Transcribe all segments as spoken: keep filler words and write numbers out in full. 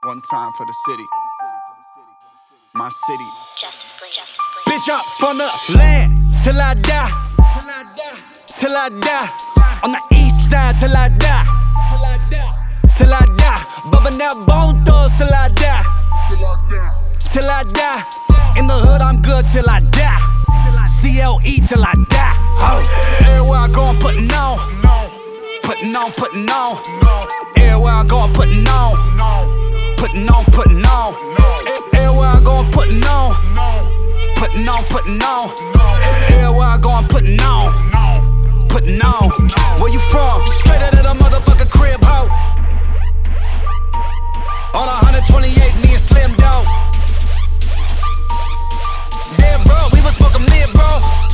One time for the city. My city. Justice League. Justice League. Bitch, I'm from the land till I die. Till I die. Till I die. On the east side till I die. Till I die. Till I die. Bumping that bone thugs till I die. Till I die. Till I die. In the hood, I'm good till I die. C L E till I die. Oh. Everywhere I go, I'm putting on. Putting on, putting on. Everywhere I go, I'm putting on. Putting on, putting on. Everywhere I go, I'm putting on. Putting on, putting on. Everywhere I go, I'm putting on. Putting on. Where you from? Straight out of the motherfucking crib, ho. On one twenty-eight, me and Slim Dog. Yeah, bro, we was smoking mid, bro.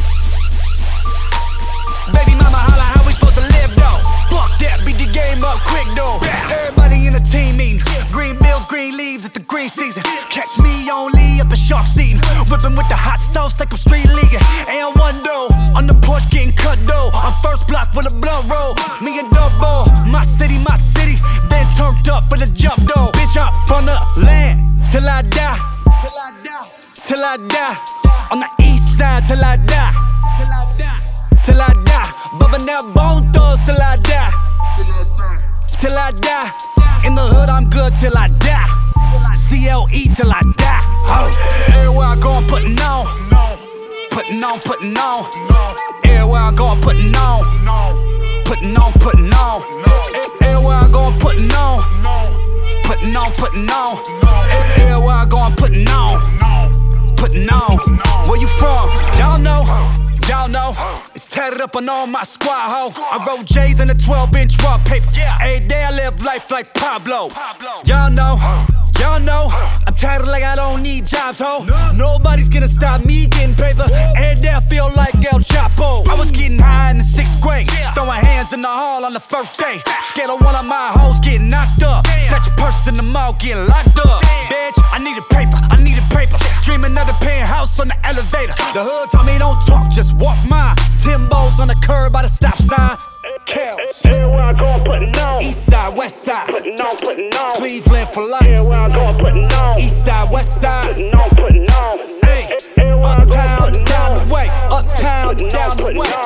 Baby mama holla, how we supposed to live, though? Fuck that, beat the game up quick, though. Everybody in the team meeting. Green bills, green leaves, it's the green season. Catch me only up in shark season. Whipping with the hot sauce like I'm street leaguing. And one though, on the porch getting cut though. I'm first block with a blunt roll. Me and Double, my city, my city. Been turned up for the jump though. Bitch, I'm from the land till I die. Till I die. Till I die. On the east side till I die. Till I die. Till I die. Bumping that bone thugs till I die. Till I die. Till I die. In the hood, I'm good till I die. C L E till I die. Oh. Everywhere I go, I'm putting on. Putting on, putting on. Everywhere I go, I'm putting on. Putting on, putting on. Everywhere I go, I'm putting on. Putting on, putting on. Everywhere I go, I'm putting on. Putting on. Where you from? Y'all know. Y'all know, it's tatted up on all my squad, ho. I wrote J's in a twelve inch raw paper. Every day I live life like Pablo. Y'all know, y'all know, I'm tatted like I don't need jobs, ho. Nobody's gonna stop me getting paper. Every day I feel like El Chapo. I was getting high in the sixth grade, throwing hands in the hall on the first day. Scared of one of my hoes getting knocked up. Snatch a purse in the mall, getting locked up. Bitch, I needed paper, I needed paper. Dreaming of the penthouse on the elevator. The hood told me don't talk, just walk mine. Timbos on the curb by the stop sign. Kells. Everywhere I go, I'm putting on. East side, west side. Putting on, putting on. Cleveland for life. Everywhere I go, I'm putting on. East side, west side. Putting on, putting on. Hey, uptown, down the way. Uptown, down the way.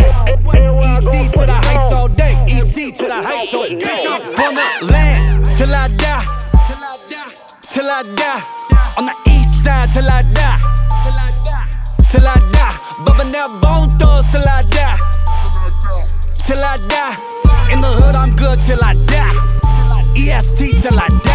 E C to the heights all day. E C to the heights all day. Bitch, I'm from the land till I die. Till I die. Till I die. On the east side till I die. Till I die. Till I die. Bumping that bone thugs till I die. Till I die. In the hood, I'm good till I die. E S T till I die.